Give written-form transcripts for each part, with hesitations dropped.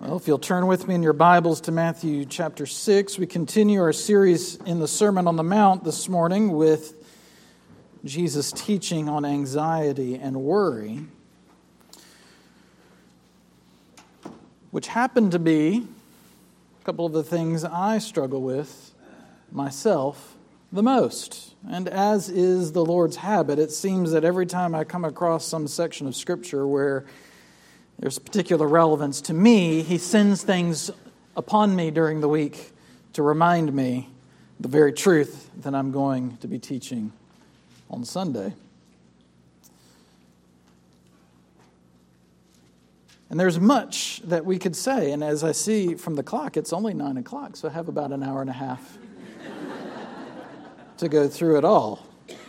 Well, if you'll turn with me in your Bibles to Matthew chapter 6, we continue our series in the Sermon on the Mount this morning with Jesus teaching on anxiety and worry, which happen to be a couple of the things I struggle with myself the most. And as is the Lord's habit, it seems that every time I come across some section of Scripture where there's particular relevance to me, He sends things upon me during the week to remind me the very truth that I'm going to be teaching on Sunday. And there's much that we could say, and as I see from the clock, it's only 9 o'clock, so I have about an hour and a half to go through it all.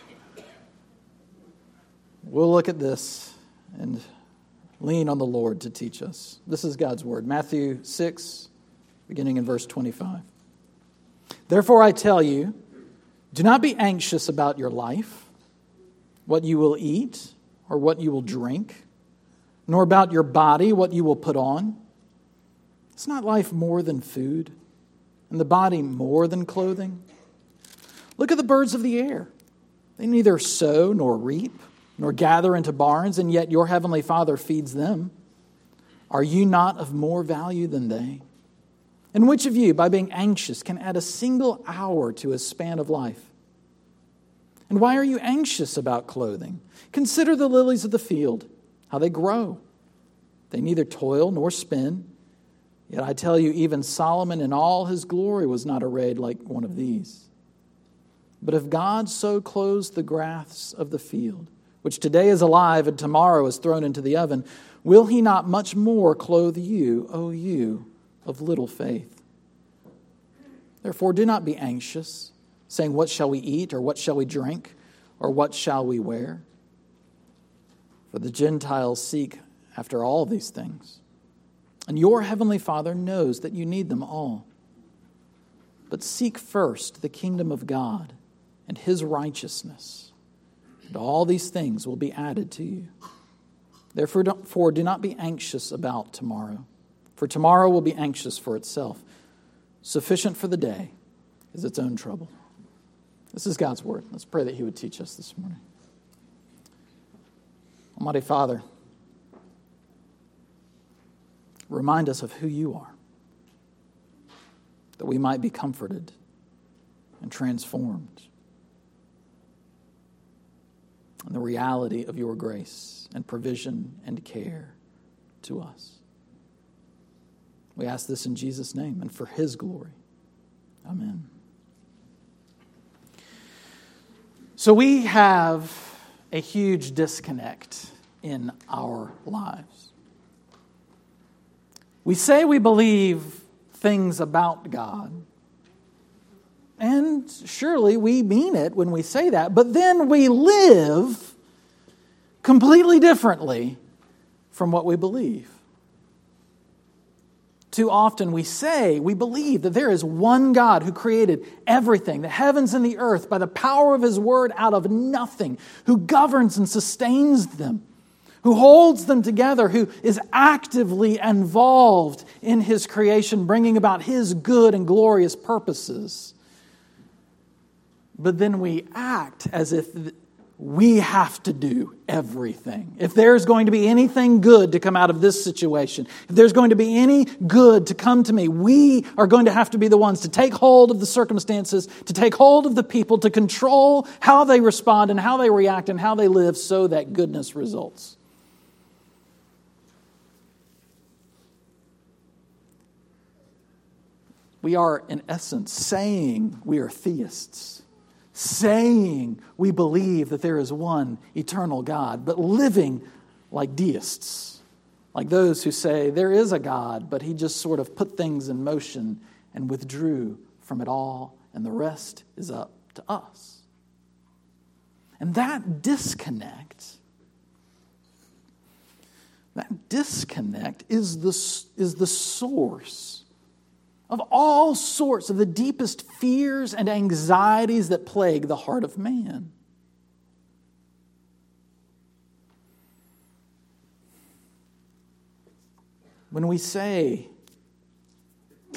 We'll look at this and lean on the Lord to teach us. This is God's Word. Matthew 6, beginning in verse 25. Therefore I tell you, do not be anxious about your life, what you will eat or what you will drink, nor about your body, what you will put on. Is not life more than food, and the body more than clothing? Look at the birds of the air. They neither sow nor reap, nor gather into barns, and yet your heavenly Father feeds them. Are you not of more value than they? And which of you, by being anxious, can add a single hour to his span of life? And why are you anxious about clothing? Consider the lilies of the field, how they grow. They neither toil nor spin. Yet I tell you, even Solomon in all his glory was not arrayed like one of these. But if God so clothes the grass of the field, which today is alive and tomorrow is thrown into the oven, will He not much more clothe you, O you of little faith? Therefore do not be anxious, saying, what shall we eat, or what shall we drink, or what shall we wear? For the Gentiles seek after all these things, and your heavenly Father knows that you need them all. But seek first the kingdom of God and His righteousness, and all these things will be added to you. Therefore, do not be anxious about tomorrow, for tomorrow will be anxious for itself. Sufficient for the day is its own trouble. This is God's Word. Let's pray that He would teach us this morning. Almighty Father, remind us of who You are, that we might be comforted and transformed in the reality of Your grace and provision and care to us. We ask this in Jesus' name and for His glory. Amen. So we have a huge disconnect in our lives. We say we believe things about God, and surely we mean it when we say that, but then we live completely differently from what we believe. Too often we say we believe that there is one God who created everything, the heavens and the earth, by the power of His word out of nothing, who governs and sustains them, who holds them together, who is actively involved in His creation, bringing about His good and glorious purposes. But then we act as if we have to do everything. If there's going to be anything good to come out of this situation, if there's going to be any good to come to me, we are going to have to be the ones to take hold of the circumstances, to take hold of the people, to control how they respond and how they react and how they live so that goodness results. We are, in essence, saying we are theists, saying we believe that there is one eternal God, but living like deists, like those who say there is a God, but He just sort of put things in motion and withdrew from it all, and the rest is up to us. And that disconnect is the source of all sorts of the deepest fears and anxieties that plague the heart of man. When we say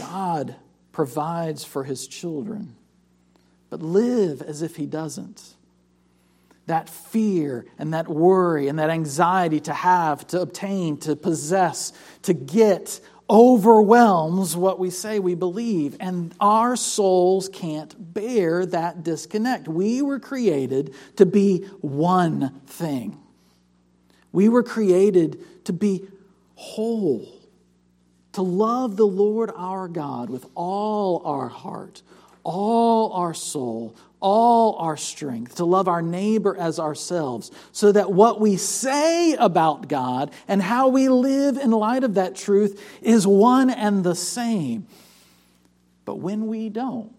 God provides for His children, but live as if He doesn't. That fear and that worry and that anxiety to have, to obtain, to possess, to get overwhelms what we say we believe. And our souls can't bear that disconnect. We were created to be one thing. We were created to be whole, to love the Lord our God with all our heart, all our soul, all our strength, to love our neighbor as ourselves, so that what we say about God and how we live in light of that truth is one and the same. But when we don't,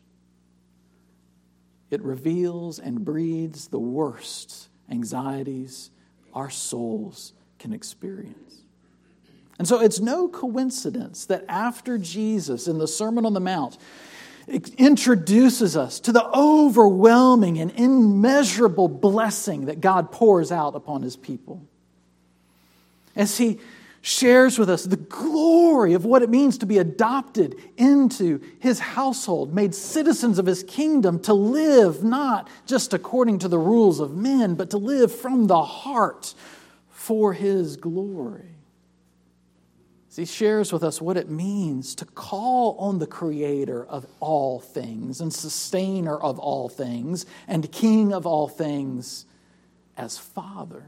it reveals and breeds the worst anxieties our souls can experience. And so it's no coincidence that after Jesus in the Sermon on the Mount introduces us to the overwhelming and immeasurable blessing that God pours out upon His people, as He shares with us the glory of what it means to be adopted into His household, made citizens of His kingdom, to live not just according to the rules of men, but to live from the heart for His glory. He shares with us what it means to call on the Creator of all things and Sustainer of all things and King of all things as Father.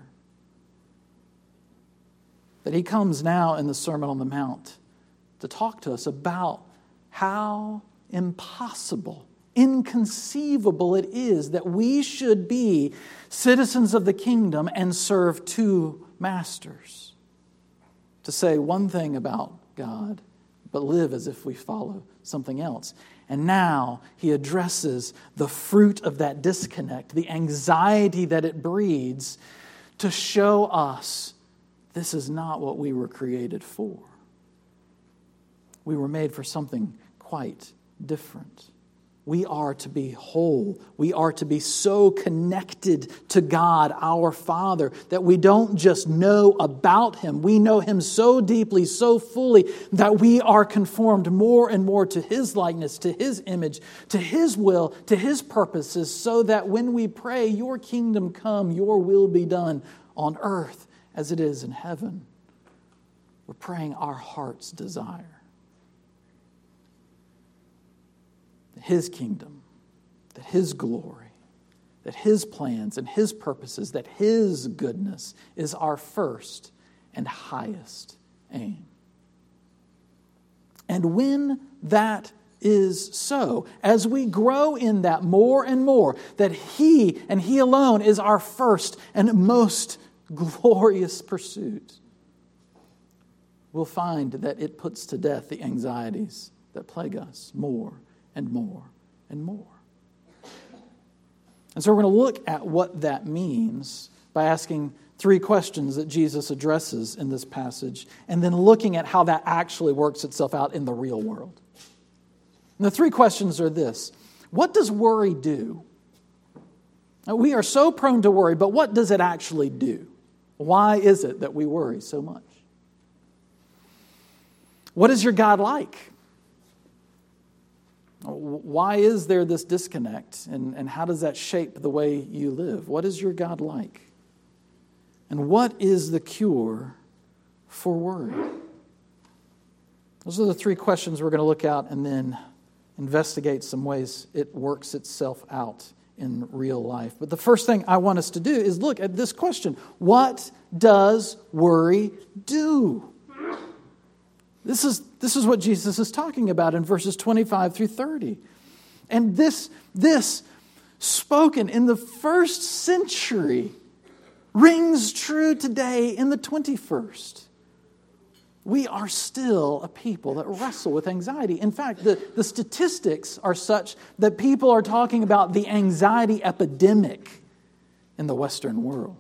That He comes now in the Sermon on the Mount to talk to us about how impossible, inconceivable it is that we should be citizens of the kingdom and serve two masters. To say one thing about God, but live as if we follow something else. And now He addresses the fruit of that disconnect, the anxiety that it breeds, to show us this is not what we were created for. We were made for something quite different. We are to be whole. We are to be so connected to God, our Father, that we don't just know about Him. We know Him so deeply, so fully, that we are conformed more and more to His likeness, to His image, to His will, to His purposes, so that when we pray, Your kingdom come, Your will be done on earth as it is in heaven, we're praying our heart's desire. His kingdom, that His glory, that His plans and His purposes, that His goodness is our first and highest aim. And when that is so, as we grow in that more and more, that He and He alone is our first and most glorious pursuit, we'll find that it puts to death the anxieties that plague us more and more and more. And so we're going to look at what that means by asking three questions that Jesus addresses in this passage, and then looking at how that actually works itself out in the real world. And the three questions are this: what does worry do? Now, we are so prone to worry, but what does it actually do? Why is it that we worry so much? What is your God like? Why is there this disconnect, and how does that shape the way you live? What is your God like? And what is the cure for worry? Those are the three questions we're going to look at and then investigate some ways it works itself out in real life. But the first thing I want us to do is look at this question: what does worry do? This is what Jesus is talking about in verses 25 through 30. And this spoken in the first century rings true today in the 21st. We are still a people that wrestle with anxiety. In fact, the statistics are such that people are talking about the anxiety epidemic in the Western world.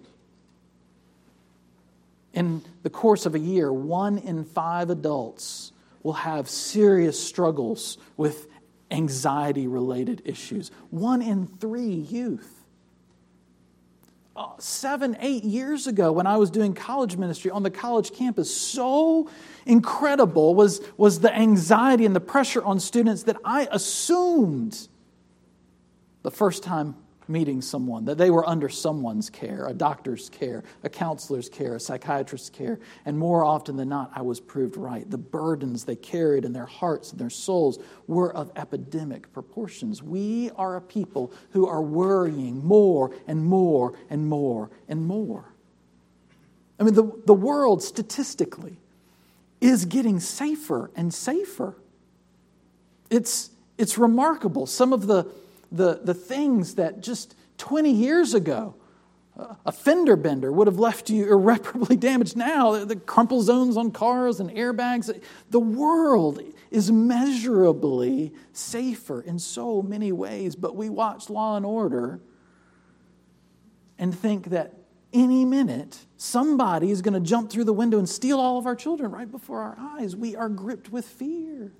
In the course of a year, 1 in 5 adults will have serious struggles with anxiety-related issues. 1 in 3 youth. 7, 8 years ago when I was doing college ministry on the college campus. So incredible was the anxiety and the pressure on students that I assumed the first time meeting someone, that they were under someone's care, a doctor's care, a counselor's care, a psychiatrist's care. And more often than not, I was proved right. The burdens they carried in their hearts and their souls were of epidemic proportions. We are a people who are worrying more and more and more and more. I mean, the world statistically is getting safer and safer. It's remarkable. Some of the things that just 20 years ago, a fender bender would have left you irreparably damaged. Now, the crumple zones on cars and airbags, the world is measurably safer in so many ways. But we watch Law and Order and think that any minute somebody is going to jump through the window and steal all of our children right before our eyes. We are gripped with fear.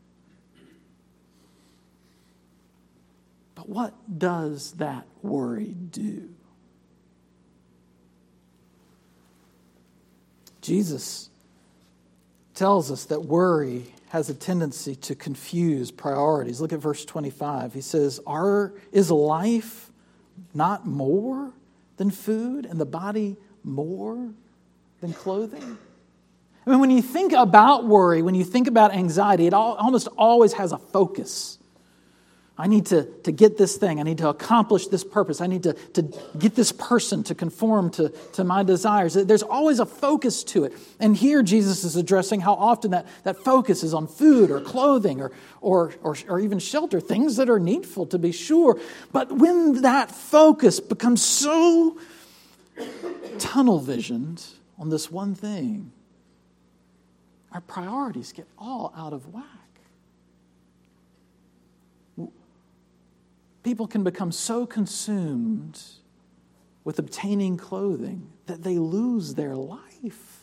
But what does that worry do? Jesus tells us that worry has a tendency to confuse priorities. Look at verse 25. He says, is life not more than food and the body more than clothing? I mean, when you think about worry, when you think about anxiety, it almost always has a focus. I need to get this thing. I need to accomplish this purpose. I need to get this person to conform to my desires. There's always a focus to it. And here Jesus is addressing how often that focus is on food or clothing or even shelter, things that are needful to be sure. But when that focus becomes so tunnel visioned on this one thing, our priorities get all out of whack. People can become so consumed with obtaining clothing that they lose their life.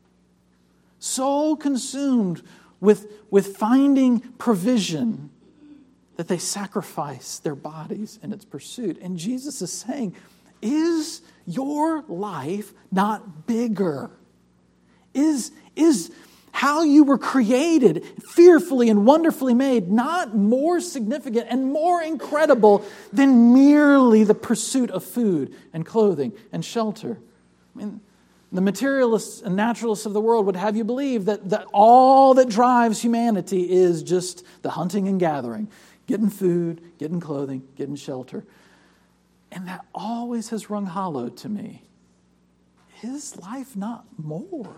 So consumed with finding provision that they sacrifice their bodies in its pursuit. And Jesus is saying, is your life not bigger? Is how you were created, fearfully and wonderfully made, not more significant and more incredible than merely the pursuit of food and clothing and shelter? I mean, the materialists and naturalists of the world would have you believe that all that drives humanity is just the hunting and gathering, getting food, getting clothing, getting shelter. And that always has rung hollow to me. Is life not more?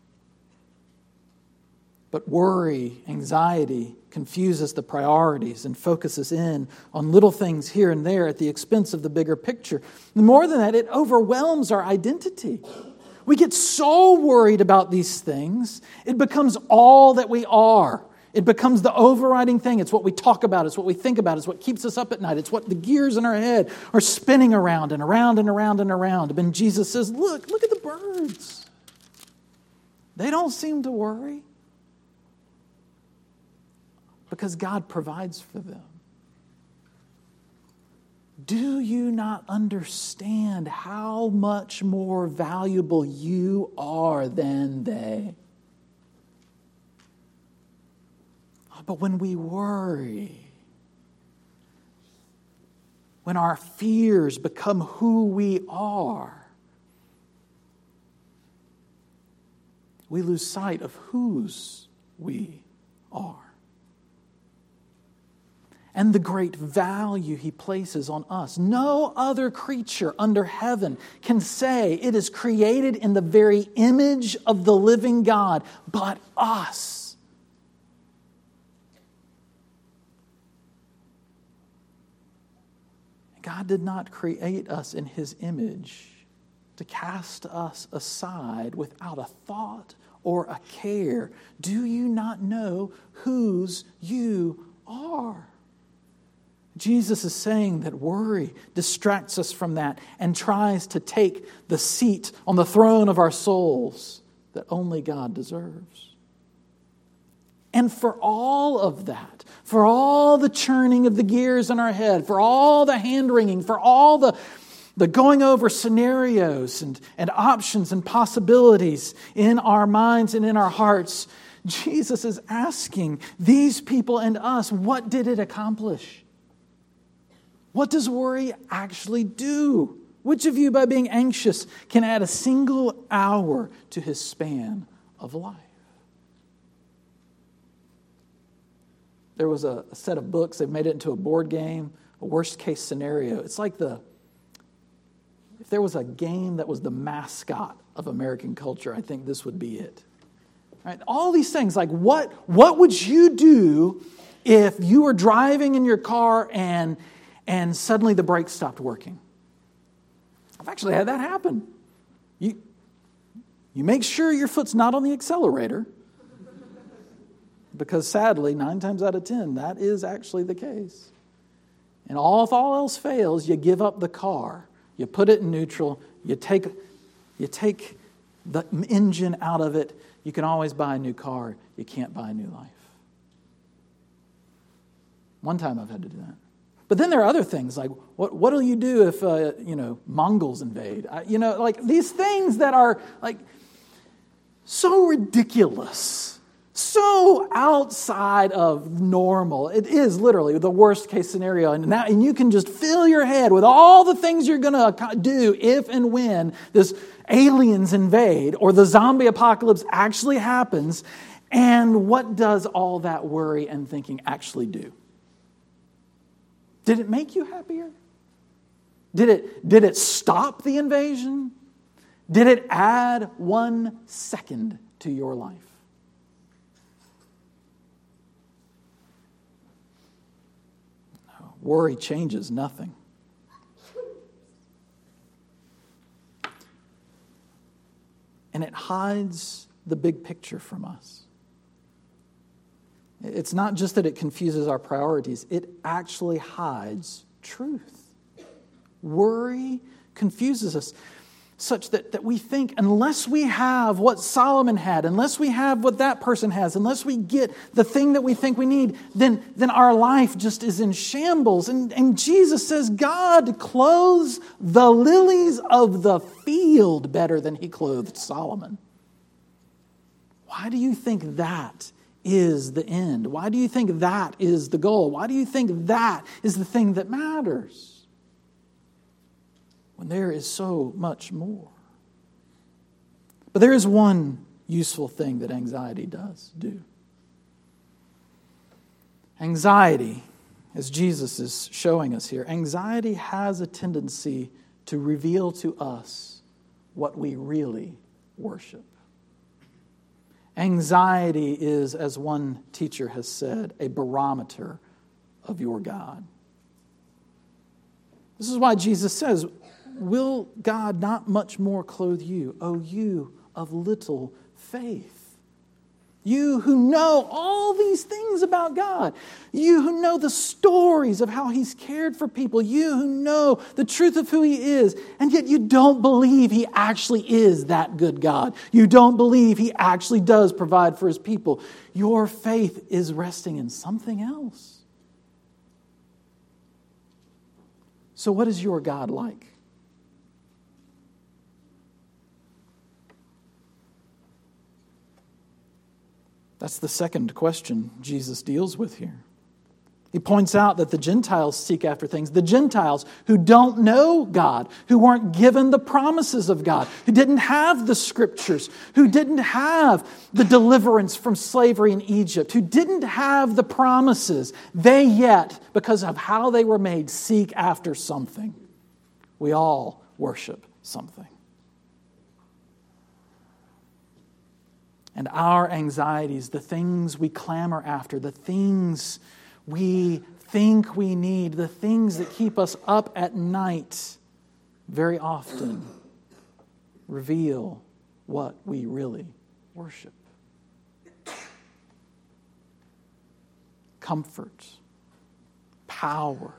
But worry, anxiety confuses the priorities and focuses in on little things here and there at the expense of the bigger picture. And more than that, it overwhelms our identity. We get so worried about these things, it becomes all that we are. It becomes the overriding thing. It's what we talk about. It's what we think about. It's what keeps us up at night. It's what the gears in our head are spinning around and around and around and around. And Jesus says, look at the birds. They don't seem to worry. Because God provides for them. Do you not understand how much more valuable you are than they? But when we worry, when our fears become who we are, we lose sight of whose we are. And the great value He places on us. No other creature under heaven can say it is created in the very image of the living God, but us. God did not create us in His image to cast us aside without a thought or a care. Do you not know whose you are? Jesus is saying that worry distracts us from that and tries to take the seat on the throne of our souls that only God deserves. And for all of that, for all the churning of the gears in our head, for all the hand-wringing, for all the the going over scenarios and options and possibilities in our minds and in our hearts, Jesus is asking these people and us, what did it accomplish? What does worry actually do? Which of you, by being anxious, can add a single hour to his span of life? There was a set of books, they've made it into a board game, a worst case scenario. It's like if there was a game that was the mascot of American culture, I think this would be it. Right? All these things, like what would you do if you were driving in your car and suddenly the brakes stopped working? I've actually had that happen. You make sure your foot's not on the accelerator, because sadly, 9 times out of 10, that is actually the case. And if all else fails, you give up the car. You put it in neutral. You take the engine out of it. You can always buy a new car. You can't buy a new life. One time I've had to do that. But then there are other things like, what will you do if Mongols invade? Like these things that are like so ridiculous. So outside of normal. It is literally the worst case scenario. And you can just fill your head with all the things you're going to do if and when this aliens invade or the zombie apocalypse actually happens. And what does all that worry and thinking actually do? Did it make you happier? Did it stop the invasion? Did it add 1 second to your life? Worry changes nothing. And it hides the big picture from us. It's not just that it confuses our priorities, it actually hides truth. Worry confuses us such that we think unless we have what Solomon had, unless we have what that person has, unless we get the thing that we think we need, then our life just is in shambles. And Jesus says God clothes the lilies of the field better than he clothed Solomon. Why do you think that is the end? Why do you think that is the goal? Why do you think that is the thing that matters? When there is so much more. But there is one useful thing that anxiety does do. Anxiety, as Jesus is showing us here, anxiety has a tendency to reveal to us what we really worship. Anxiety is, as one teacher has said, a barometer of your God. This is why Jesus says, will God not much more clothe you, O you of little faith? You who know all these things about God. You who know the stories of how he's cared for people. You who know the truth of who he is. And yet you don't believe he actually is that good God. You don't believe he actually does provide for his people. Your faith is resting in something else. So what is your God like? That's the second question Jesus deals with here. He points out that the Gentiles seek after things. The Gentiles who don't know God, who weren't given the promises of God, who didn't have the scriptures, who didn't have the deliverance from slavery in Egypt, who didn't have the promises, they yet, because of how they were made, seek after something. We all worship something. And our anxieties, the things we clamor after, the things we think we need, the things that keep us up at night, very often reveal what we really worship. Comfort, power,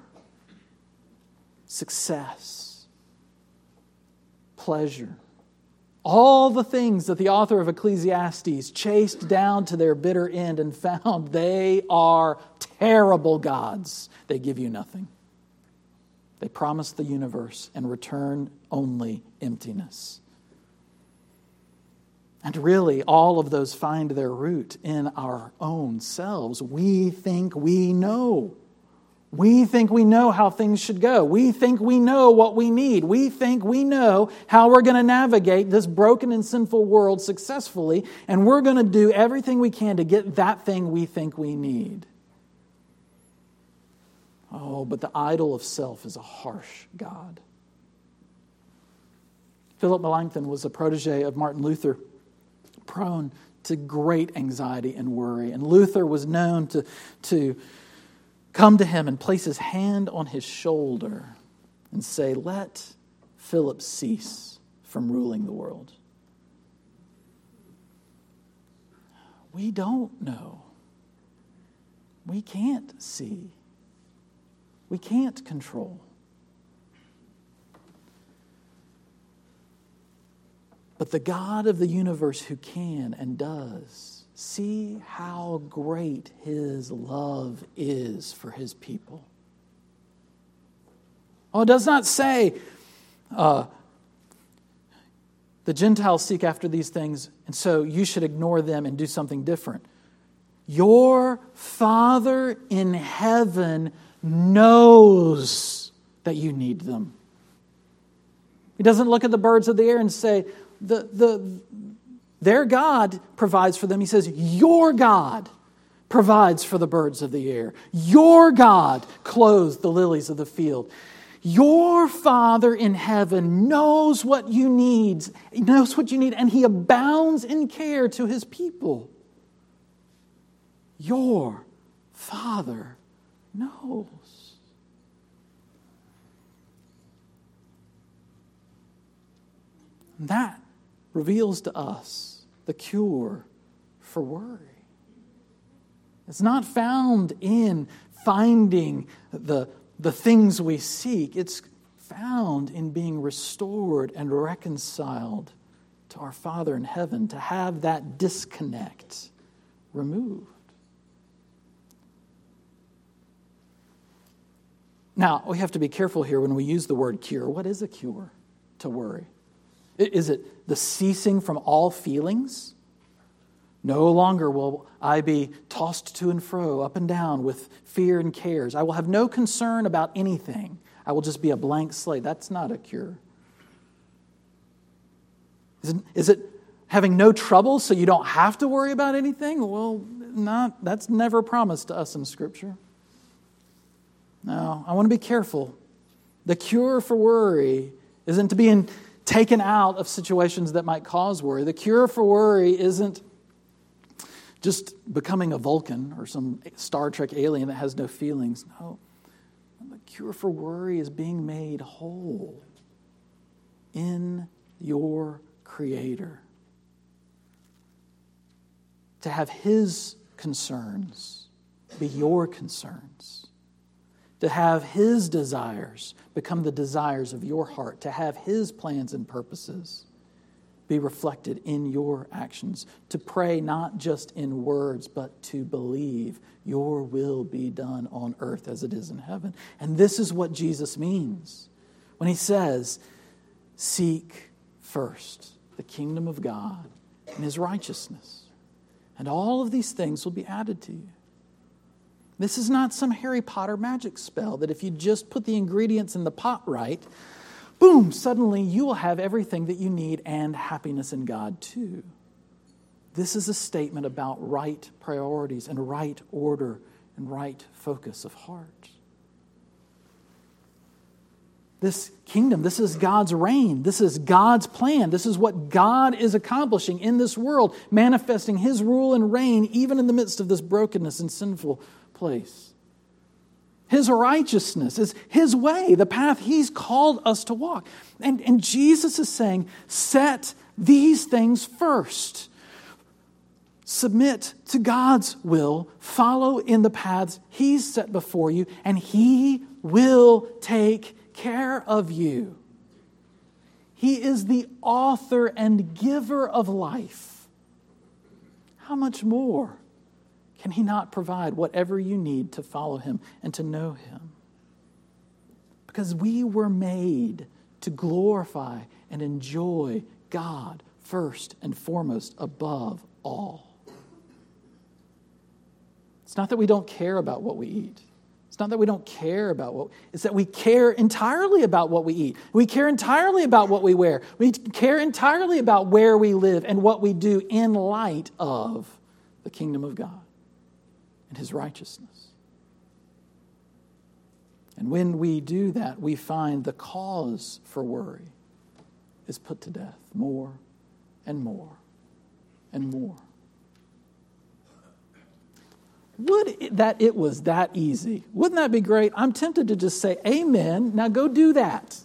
success, pleasure. All the things that the author of Ecclesiastes chased down to their bitter end and found they are terrible gods. They give you nothing. They promise the universe and return only emptiness. And really, all of those find their root in our own selves. We think we know. We think we know how things should go. We think we know what we need. We think we know how we're going to navigate this broken and sinful world successfully, and we're going to do everything we can to get that thing we think we need. Oh, but the idol of self is a harsh God. Philip Melanchthon was a protege of Martin Luther, prone to great anxiety and worry. And Luther was known to come to him and place his hand on his shoulder and say, "Let Philip cease from ruling the world." We don't know. We can't see. We can't control. But the God of the universe who can and does, see how great His love is for His people. Oh, it does not say the Gentiles seek after these things, and so you should ignore them and do something different. Your Father in heaven knows that you need them. He doesn't look at the birds of the air and say, their God provides for them. He says, your God provides for the birds of the air. Your God clothes the lilies of the field. Your Father in heaven knows what you need. He knows what you need, and He abounds in care to His people. Your Father knows. That reveals to us the cure for worry. It's not found in finding the things we seek. It's found in being restored and reconciled to our Father in heaven, to have that disconnect removed. Now, we have to be careful here when we use the word cure. What is a cure to worry? Is it the ceasing from all feelings? No longer will I be tossed to and fro, up and down with fear and cares. I will have no concern about anything. I will just be a blank slate. That's not a cure. Is it having no trouble so you don't have to worry about anything? Well, that's never promised to us in Scripture. No, I want to be careful. The cure for worry isn't to be taken out of situations that might cause worry. The cure for worry isn't just becoming a Vulcan or some Star Trek alien that has no feelings. No, the cure for worry is being made whole in your Creator. To have His concerns be your concerns. To have His desires become the desires of your heart. To have His plans and purposes be reflected in your actions. To pray not just in words, but to believe your will be done on earth as it is in heaven. And this is what Jesus means when He says, seek first the kingdom of God and His righteousness, and all of these things will be added to you. This is not some Harry Potter magic spell that if you just put the ingredients in the pot right, boom, suddenly you will have everything that you need and happiness in God too. This is a statement about right priorities and right order and right focus of heart. This kingdom, this is God's reign. This is God's plan. This is what God is accomplishing in this world, manifesting His rule and reign even in the midst of this brokenness and sinful place. His righteousness is His way, the path He's called us to walk. And Jesus is saying, set these things first. Submit to God's will. Follow in the paths He's set before you, and He will take care of you. He is the author and giver of life. How much more can He not provide whatever you need to follow Him and to know Him? Because we were made to glorify and enjoy God first and foremost above all. It's not that we don't care about what we eat. It's not that we don't care about it's that we care entirely about what we eat. We care entirely about what we wear. We care entirely about where we live and what we do in light of the kingdom of God and His righteousness. And when we do that, we find the cause for worry is put to death more and more and more. Would that it was that easy. Wouldn't that be great? I'm tempted to just say, amen, now go do that.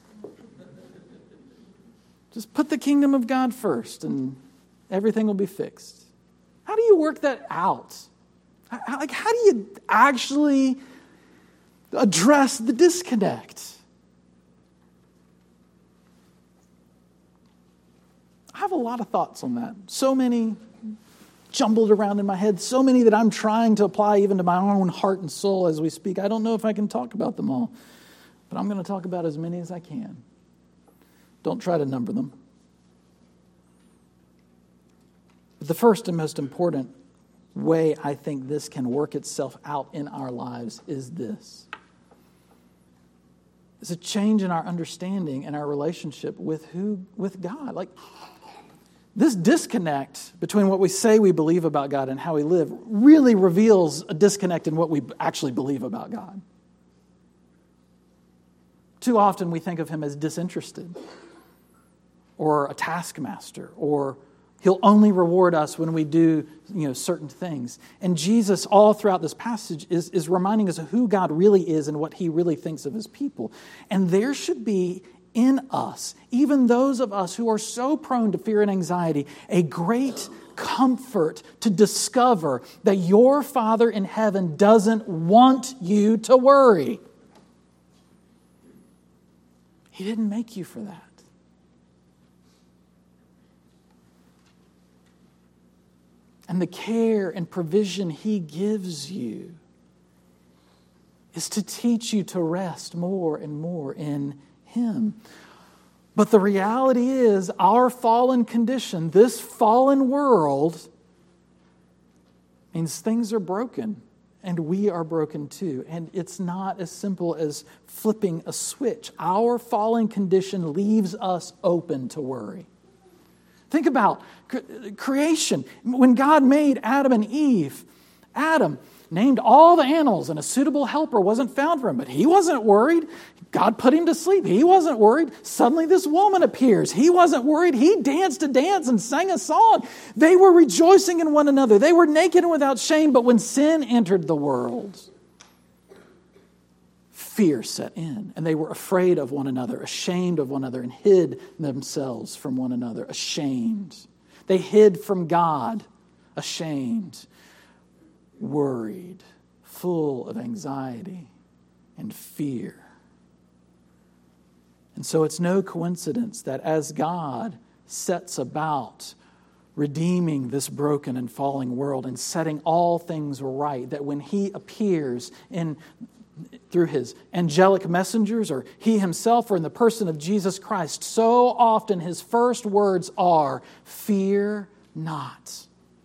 Just put the kingdom of God first and everything will be fixed. How do you work that out? How do you actually address the disconnect? I have a lot of thoughts on that. So many jumbled around in my head, so many that I'm trying to apply even to my own heart and soul as we speak. I don't know if I can talk about them all, but I'm going to talk about as many as I can. Don't try to number them. But the first and most important way I think this can work itself out in our lives is this. It's a change in our understanding and our relationship with God. Like, this disconnect between what we say we believe about God and how we live really reveals a disconnect in what we actually believe about God. Too often we think of Him as disinterested or a taskmaster, or He'll only reward us when we do, certain things. And Jesus, all throughout this passage, is reminding us of who God really is and what He really thinks of His people. And there should be in us, even those of us who are so prone to fear and anxiety, a great comfort to discover that your Father in heaven doesn't want you to worry. He didn't make you for that. And the care and provision He gives you is to teach you to rest more and more in Him. But the reality is, our fallen condition, this fallen world, means things are broken, and we are broken too. And it's not as simple as flipping a switch. Our fallen condition leaves us open to worry. Think about creation. When God made Adam and Eve, Adam named all the animals, and a suitable helper wasn't found for him, but he wasn't worried. God put him to sleep. He wasn't worried. Suddenly this woman appears. He wasn't worried. He danced a dance and sang a song. They were rejoicing in one another. They were naked and without shame, but when sin entered the world, fear set in, and they were afraid of one another, ashamed of one another, and hid themselves from one another, ashamed. They hid from God, ashamed, worried, full of anxiety and fear. And so it's no coincidence that as God sets about redeeming this broken and falling world and setting all things right, that when He appears through His angelic messengers, or He Himself, or in the person of Jesus Christ, so often His first words are, "Fear not."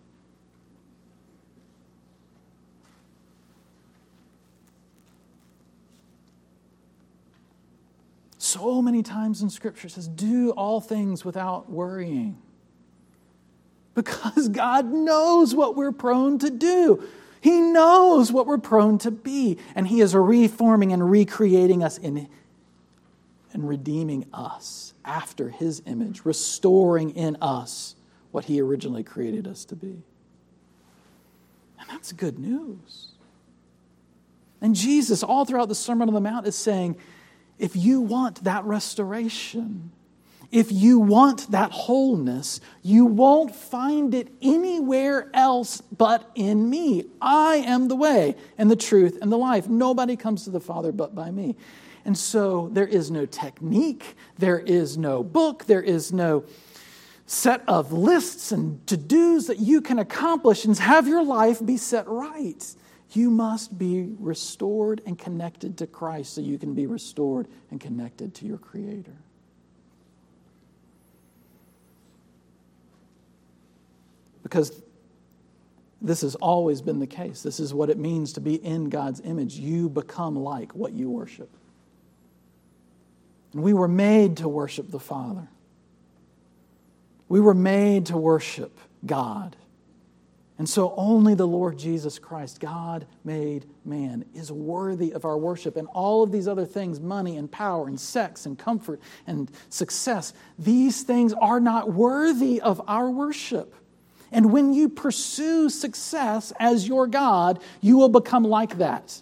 So many times in Scripture it says, do all things without worrying. Because God knows what we're prone to do. He knows what we're prone to be. And He is reforming and recreating us and redeeming us after His image, restoring in us what He originally created us to be. And that's good news. And Jesus, all throughout the Sermon on the Mount, is saying, if you want that restoration, if you want that wholeness, you won't find it anywhere else but in me. I am the way and the truth and the life. Nobody comes to the Father but by me. And so there is no technique, there is no book, there is no set of lists and to-dos that you can accomplish and have your life be set right. You must be restored and connected to Christ so you can be restored and connected to your Creator. Because this has always been the case. This is what it means to be in God's image. You become like what you worship. And we were made to worship the Father. We were made to worship God. And so only the Lord Jesus Christ, God made man, is worthy of our worship. And all of these other things, money and power and sex and comfort and success, these things are not worthy of our worship. And when you pursue success as your God, you will become like that.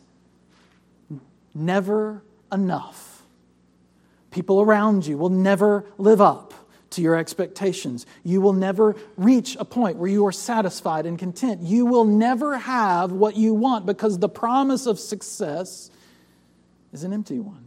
Never enough. People around you will never live up to your expectations. You will never reach a point where you are satisfied and content. You will never have what you want because the promise of success is an empty one.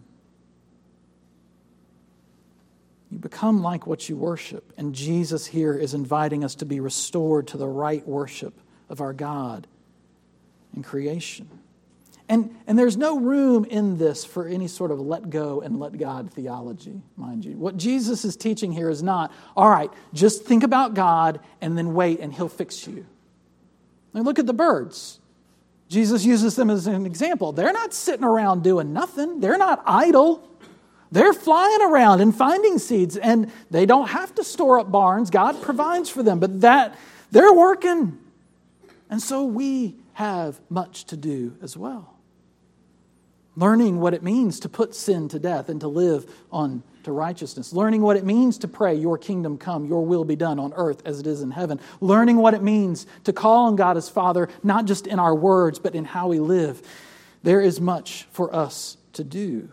You become like what you worship. And Jesus here is inviting us to be restored to the right worship of our God in creation. And there's no room in this for any sort of let go and let God theology, mind you. What Jesus is teaching here is not, all right, just think about God and then wait and He'll fix you. I mean, look at the birds. Jesus uses them as an example. They're not sitting around doing nothing. They're not idle. They're flying around and finding seeds, and they don't have to store up barns. God provides for them, but they're working. And so we have much to do as well. Learning what it means to put sin to death and to live on to righteousness. Learning what it means to pray, your kingdom come, your will be done on earth as it is in heaven. Learning what it means to call on God as Father, not just in our words, but in how we live. There is much for us to do.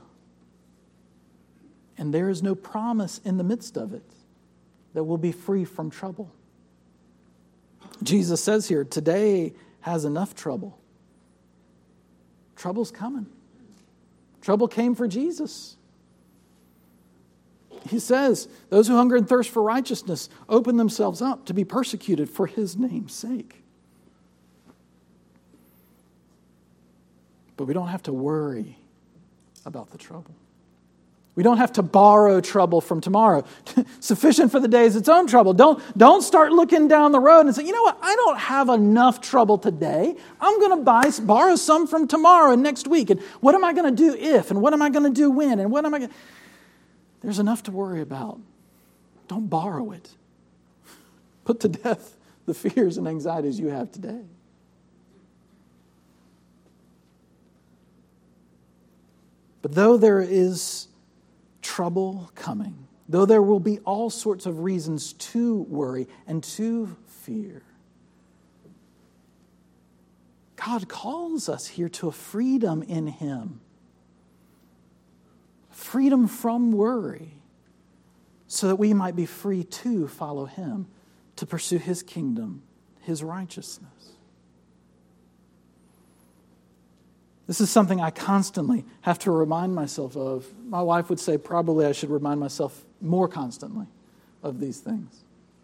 And there is no promise in the midst of it that we'll be free from trouble. Jesus says here, today has enough trouble. Trouble's coming. Trouble came for Jesus. He says, those who hunger and thirst for righteousness open themselves up to be persecuted for His name's sake. But we don't have to worry about the trouble. We don't have to borrow trouble from tomorrow. Sufficient for the day is its own trouble. Don't start looking down the road and say, you know what, I don't have enough trouble today. I'm going to borrow some from tomorrow and next week. And what am I going to do if? And what am I going to do when? And what am I going to... There's enough to worry about. Don't borrow it. Put to death the fears and anxieties you have today. But though there is trouble coming, though there will be all sorts of reasons to worry and to fear, God calls us here to a freedom in Him. Freedom from worry, so that we might be free to follow Him, to pursue His kingdom, His righteousness. This is something I constantly have to remind myself of. My wife would say probably I should remind myself more constantly of these things.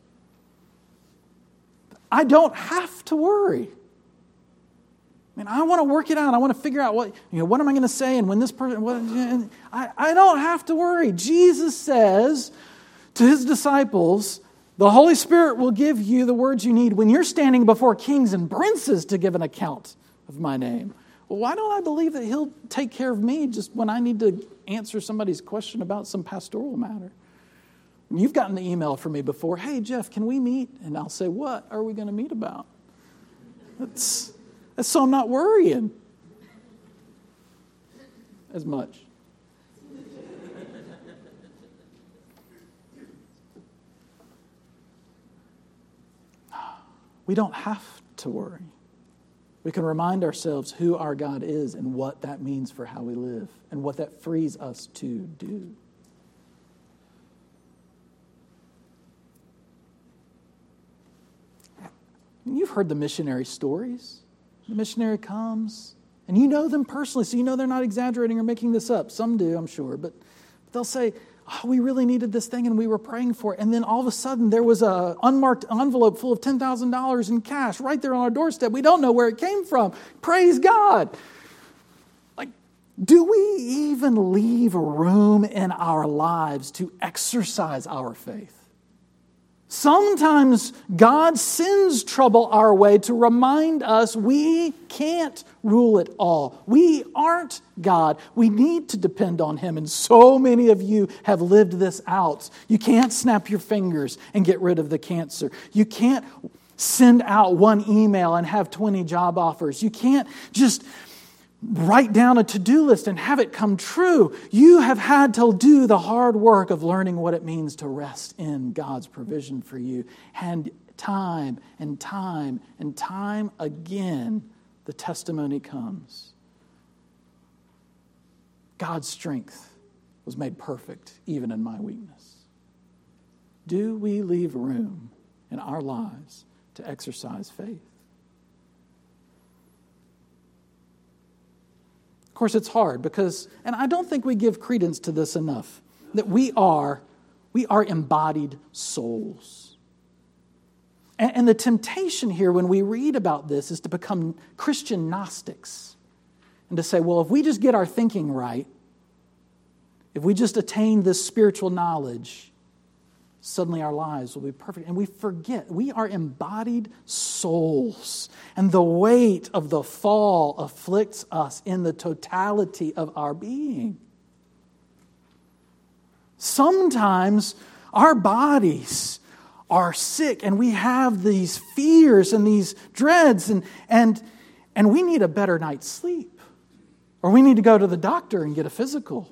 I don't have to worry. I mean, I want to work it out. I want to figure out what am I going to say and when this person... I don't have to worry. Jesus says to His disciples, the Holy Spirit will give you the words you need when you're standing before kings and princes to give an account of my name. Well, why don't I believe that He'll take care of me just when I need to answer somebody's question about some pastoral matter? You've gotten the email from me before, hey, Jeff, can we meet? And I'll say, what are we going to meet about? That's so I'm not worrying as much. We don't have to worry. We can remind ourselves who our God is and what that means for how we live and what that frees us to do. You've heard the missionary stories. The missionary comes, and you know them personally, so you know they're not exaggerating or making this up. Some do, I'm sure, but they'll say, oh, we really needed this thing and we were praying for it. And then all of a sudden there was an unmarked envelope full of $10,000 in cash right there on our doorstep. We don't know where it came from. Praise God. Like, do we even leave room in our lives to exercise our faith? Sometimes God sends trouble our way to remind us we can't rule it all. We aren't God. We need to depend on Him. And so many of you have lived this out. You can't snap your fingers and get rid of the cancer. You can't send out one email and have 20 job offers. You can't just write down a to-do list and have it come true. You have had to do the hard work of learning what it means to rest in God's provision for you. And time and time and time again, the testimony comes. God's strength was made perfect even in my weakness. Do we leave room in our lives to exercise faith? Of course, it's hard because, and I don't think we give credence to this enough, that we are embodied souls. And the temptation here when we read about this is to become Christian Gnostics and to say, well, if we just get our thinking right, if we just attain this spiritual knowledge, suddenly our lives will be perfect. And we forget we are embodied souls. And the weight of the fall afflicts us in the totality of our being. Sometimes our bodies are sick and we have these fears and these dreads and we need a better night's sleep. Or we need to go to the doctor and get a physical.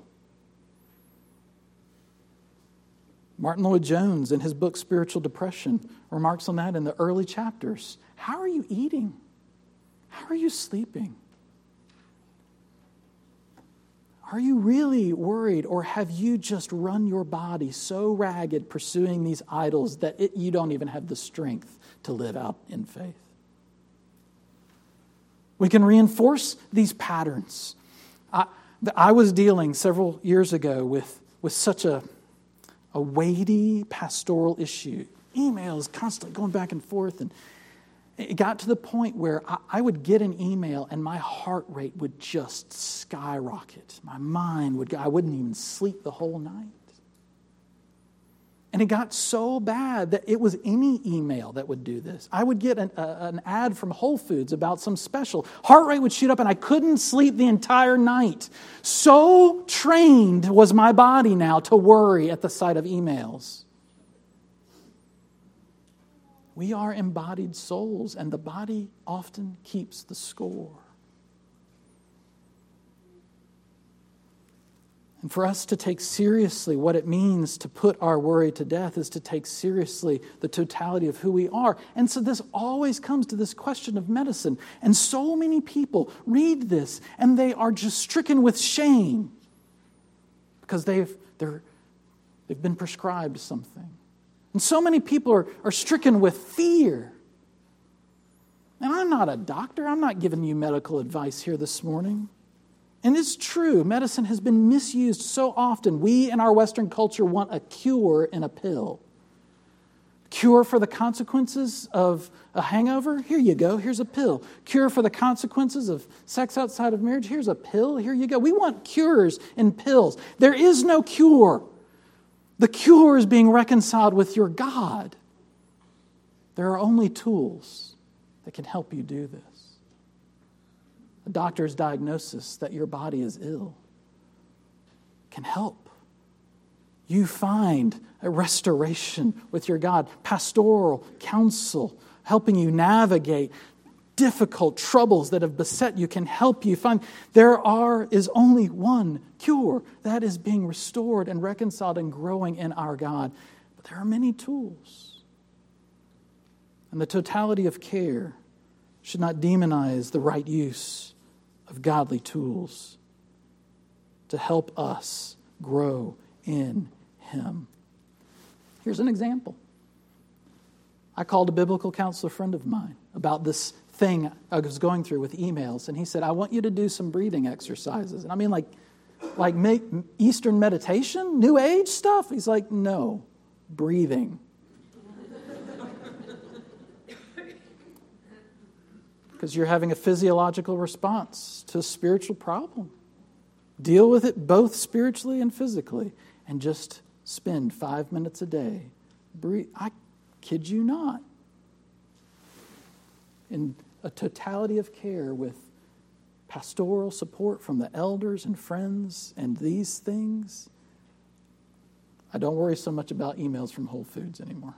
Martin Lloyd-Jones, in his book Spiritual Depression, remarks on that in the early chapters. How are you eating? How are you sleeping? Are you really worried, or have you just run your body so ragged pursuing these idols that you don't even have the strength to live out in faith? We can reinforce these patterns. I was dealing several years ago with such a weighty pastoral issue. Emails constantly going back and forth. And it got to the point where I would get an email and my heart rate would just skyrocket. My mind would go. I wouldn't even sleep the whole night. And it got so bad that it was any email that would do this. I would get an ad from Whole Foods about some special. Heart rate would shoot up and I couldn't sleep the entire night. So trained was my body now to worry at the sight of emails. We are embodied souls, and the body often keeps the score. And for us to take seriously what it means to put our worry to death is to take seriously the totality of who we are. And so this always comes to this question of medicine. And so many people read this and they are just stricken with shame because they've been prescribed something. And so many people are stricken with fear. And I'm not a doctor. I'm not giving you medical advice here this morning. And it's true, medicine has been misused so often. We in our Western culture want a cure in a pill. Cure for the consequences of a hangover? Here you go, here's a pill. Cure for the consequences of sex outside of marriage? Here's a pill, here you go. We want cures in pills. There is no cure. The cure is being reconciled with your God. There are only tools that can help you do this. A doctor's diagnosis that your body is ill can help. You find a restoration with your God. Pastoral counsel, helping you navigate difficult troubles that have beset you, can help you find is only one cure. That is being restored and reconciled and growing in our God. But there are many tools. And the totality of care should not demonize the right use of godly tools to help us grow in Him. Here's an example. I called a biblical counselor friend of mine about this thing I was going through with emails, and he said, I want you to do some breathing exercises. And I mean, like, like Eastern meditation, New Age stuff? He's like, no, breathing. Because you're having a physiological response to a spiritual problem. Deal with it both spiritually and physically. And just spend 5 minutes a day. Breathe. I kid you not. In a totality of care with pastoral support from the elders and friends and these things, I don't worry so much about emails from Whole Foods anymore.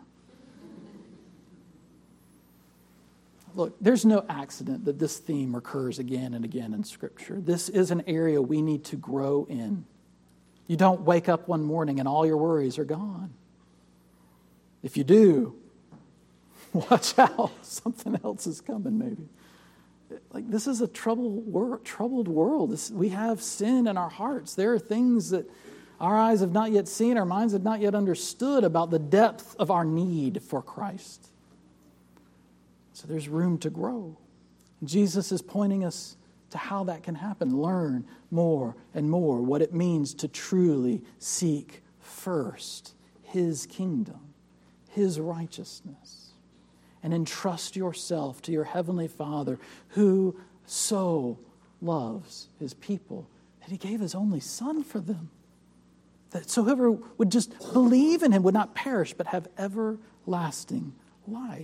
Look, there's no accident that this theme recurs again and again in Scripture. This is an area we need to grow in. You don't wake up one morning and all your worries are gone. If you do, watch out. Something else is coming maybe. Like, this is a troubled world. We have sin in our hearts. There are things that our eyes have not yet seen, our minds have not yet understood about the depth of our need for Christ. So there's room to grow. Jesus is pointing us to how that can happen. Learn more and more what it means to truly seek first His kingdom, His righteousness, and entrust yourself to your Heavenly Father who so loves His people that He gave His only Son for them. That so whoever would just believe in Him would not perish but have everlasting life.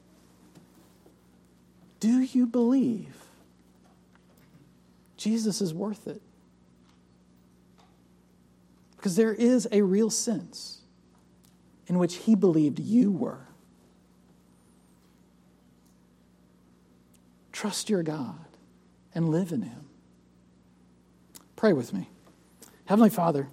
Do you believe Jesus is worth it? Because there is a real sense in which He believed you were. Trust your God and live in Him. Pray with me. Heavenly Father,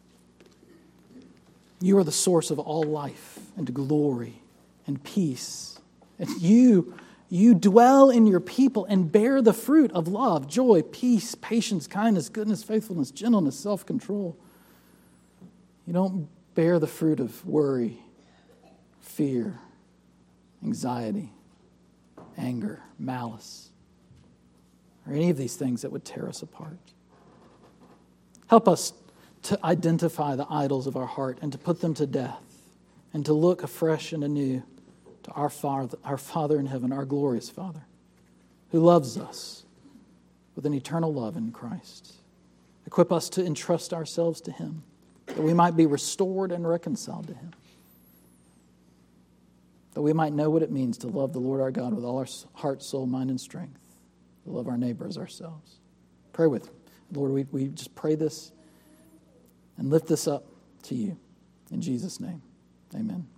You are the source of all life and glory and peace. And You dwell in Your people and bear the fruit of love, joy, peace, patience, kindness, goodness, faithfulness, gentleness, self-control. You don't bear the fruit of worry, fear, anxiety, anger, malice, or any of these things that would tear us apart. Help us to identify the idols of our heart and to put them to death and to look afresh and anew to our Father in heaven, our glorious Father, who loves us with an eternal love in Christ. Equip us to entrust ourselves to Him, that we might be restored and reconciled to Him, that we might know what it means to love the Lord our God with all our heart, soul, mind, and strength, to love our neighbor as ourselves. Pray with me. Lord, we just pray this and lift this up to You. In Jesus' name, amen.